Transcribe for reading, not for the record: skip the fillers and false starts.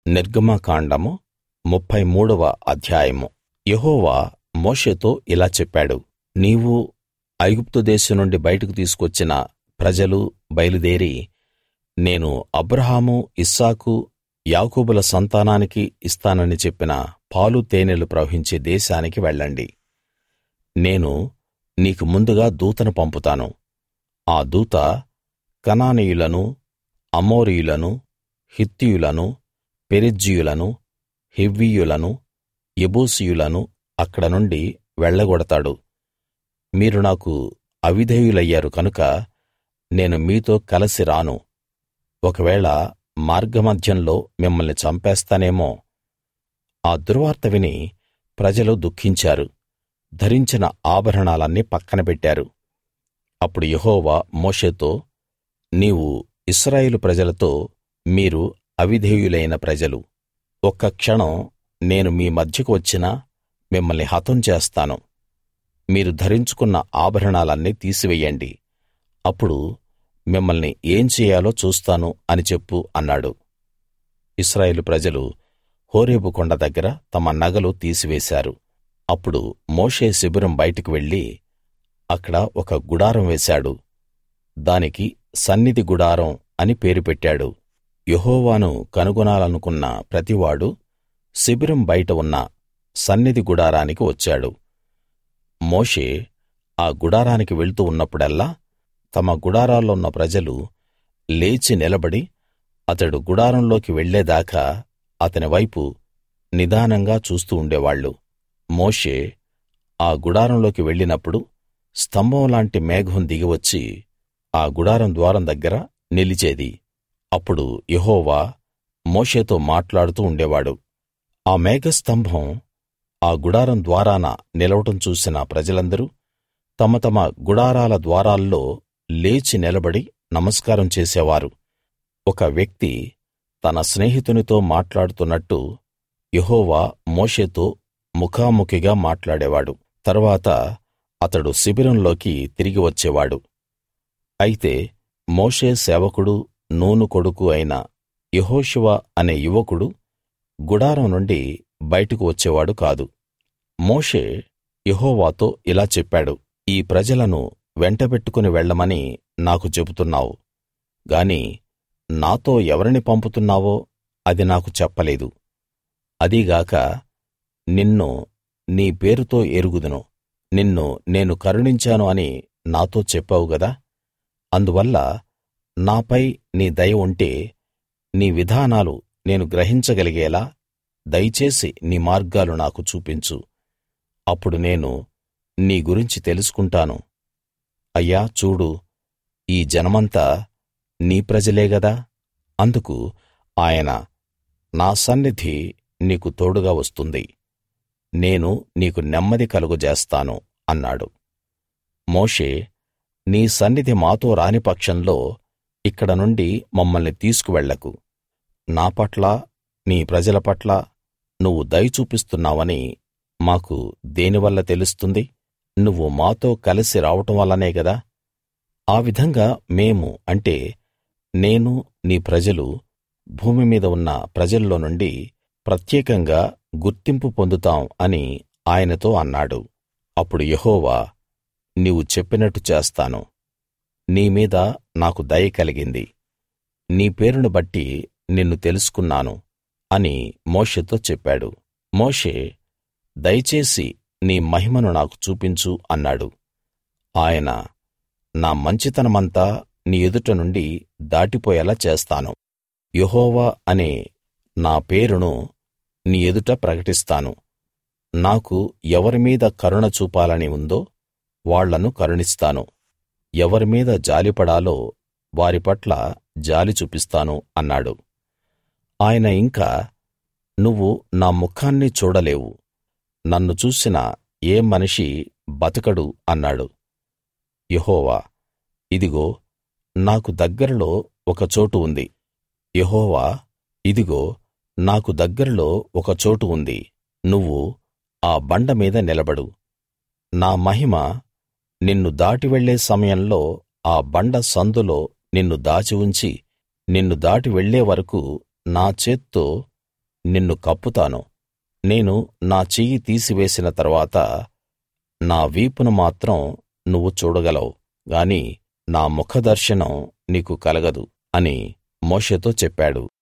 నిర్గమకాండము 33వ అధ్యాయము. యెహోవా మోషేతో ఇలా చెప్పాడు, నీవు ఐగుప్తు దేశం నుండి బయటకు తీసుకొచ్చిన ప్రజలు బయలుదేరి నేను అబ్రాహాము, ఇస్సాకు, యాకోబుల సంతానానికి ఇస్తానని చెప్పిన పాలు తేనెలు ప్రవహించే దేశానికి వెళ్ళండి. నేను నీకు ముందుగా దూతను పంపుతాను. ఆ దూత కనానీయులను, అమోరీయులను, హిత్తీయులను, పెరిజ్జీయులను, హివ్వీయులను, యెబూసీయులను అక్కడ నుండి వెళ్ళగొడతాడు. మీరు నాకు అవిధేయులయ్యారు కనుక నేను మీతో కలసి రాను. ఒకవేళ మార్గమధ్యంలో మిమ్మల్ని చంపేస్తానేమో. ఆ దుర్వార్త విని ప్రజలు దుఃఖించారు, ధరించిన ఆభరణాలన్నీ పక్కన పెట్టారు. అప్పుడు యెహోవా మోషేతో, నీవు ఇశ్రాయేలు ప్రజలతో, మీరు అవిధేయులైన ప్రజలు. ఒక్క క్షణం నేను మీ మధ్యకు వచ్చినా మిమ్మల్ని హతం చేస్తాను. మీరు ధరించుకున్న ఆభరణాలన్నీ తీసివెయ్యండి. అప్పుడు మిమ్మల్ని ఏం చెయ్యాలో చూస్తాను అని చెప్పు అన్నాడు. ఇశ్రాయేలు ప్రజలు హోరేబు కొండ దగ్గర తమ నగలు తీసివేశారు. అప్పుడు మోషే శిబిరం బయటికి వెళ్ళి అక్కడ ఒక గుడారం వేశాడు. దానికి సన్నిధి గుడారం అని పేరు పెట్టాడు. యెహోవాను కనుగొనాలనుకున్న ప్రతివాడూ శిబిరం బయట ఉన్న సన్నిధి గుడారానికి వచ్చాడు. మోషే ఆ గుడారానికి వెళ్తూ ఉన్నప్పుడల్లా తమ గుడారాల్లో ఉన్న ప్రజలు లేచి నిలబడి అతడు గుడారంలోకి వెళ్ళేదాకా అతని వైపు నిదానంగా చూస్తూ ఉండేవాళ్ళు. మోషే ఆ గుడారంలోకి వెళ్ళినప్పుడు స్తంభం లాంటి మేఘం దిగివచ్చి ఆ గుడారం ద్వారం దగ్గర నిలిచేది. అప్పుడు యెహోవా మోషేతో మాట్లాడుతూ ఉండేవాడు. ఆ మేఘస్తంభం ఆ గుడారం ద్వారాన నిలవడం చూసిన ప్రజలందరూ తమ తమ గుడారాల ద్వారాల్లో లేచి నిలబడి నమస్కారం చేసేవారు. ఒక వ్యక్తి తన స్నేహితునితో మాట్లాడుతున్నట్టు యెహోవా మోషేతో ముఖాముఖిగా మాట్లాడేవాడు. తరువాత అతడు శిబిరంలోకి తిరిగి వచ్చేవాడు. అయితే మోషే సేవకుడు, నూను కొడుకు అయిన యెహోషువ అనే యువకుడు గుడారం నుండి బయటకు వచ్చేవాడు కాదు. మోషే యెహోవాతో ఇలా చెప్పాడు, ఈ ప్రజలను వెంటబెట్టుకుని వెళ్ళమని నాకు చెబుతున్నావు గాని నాతో ఎవరిని పంపుతున్నావో అది నాకు చెప్పలేదు. అదీగాక నిన్ను నీ పేరుతో ఎరుగుదును, నిన్ను నేను కరుణించాను అని నాతో చెప్పావు గదా. అందువల్ల నాపై నీ దయ ఉంటే నీ విధానాలు నేను గ్రహించగలిగేలా దయచేసి నీ మార్గాలు నాకు చూపించు. అప్పుడు నేను నీ గురించి తెలుసుకుంటాను. అయ్యా చూడు, ఈ జనమంతా నీ ప్రజలే గదా. అందుకు ఆయన, నా సన్నిధి నీకు తోడుగా వస్తుంది, నేను నీకు నెమ్మది కలుగజేస్తాను అన్నాడు. మోషే, నీ సన్నిధి మాతో రాని పక్షంలో ఇక్కడ నుండి మమ్మల్ని తీసుకువెళ్ళకు. నా పట్ల నీ ప్రజల పట్ల నువ్వు దయ చూపిస్తున్నావని మాకు దేనివల్ల తెలుస్తుంది? నువ్వు మాతో కలిసి రావడం వల్లనే గదా. ఆ విధంగా మేము, అంటే నేను, నీ ప్రజలు భూమి మీద ఉన్న ప్రజల్లో నుండి ప్రత్యేకంగా గుర్తింపు పొందుతాం అని ఆయనతో అన్నాడు. అప్పుడు యెహోవా, నీవు చెప్పినట్టు చేస్తాను. నీ మీద నాకు దయ కలిగింది, నీ పేరును బట్టి నిన్ను తెలుసుకున్నాను అని మోషేతో చెప్పాడు. మోషే, దయచేసి నీ మహిమను నాకు చూపించు అన్నాడు. ఆయన, నా మంచితనమంతా నీ ఎదుట నుండి దాటిపోయేలా చేస్తాను. యెహోవా అనే నా పేరును నీ ఎదుట ప్రకటిస్తాను. నాకు ఎవరి మీద కరుణ చూపాలని ఉందో వాళ్ళను కరుణిస్తాను, ఎవరి మీద జాలిపడాలో వారి పట్ల జాలి చూపిస్తాను అన్నాడు. ఆయన ఇంకా, నువ్వు నా ముఖాన్ని చూడలేవు, నన్ను చూసిన ఏ మనిషి బతకడు అన్నాడు. యెహోవా, ఇదిగో నాకు దగ్గరలో ఒక చోటు ఉంది. యెహోవా, ఇదిగో నాకు దగ్గరలో ఒక చోటు ఉంది, నువ్వు ఆ బండ మీద నిలబడు. నా మహిమ నిన్ను దాటి వెళ్ళే సమయంలో ఆ బండ సందులో నిన్ను దాచి ఉంచి, నిన్ను దాటి వెళ్ళే వరకూ నా చేత్తో నిన్ను కప్పుతాను. నేను నా చెయ్యి తీసివేసిన తరువాత నా వీపును మాత్రం నువ్వు చూడగలవు గాని నా ముఖదర్శనం నీకు కలగదు అని మోషేతో చెప్పాడు.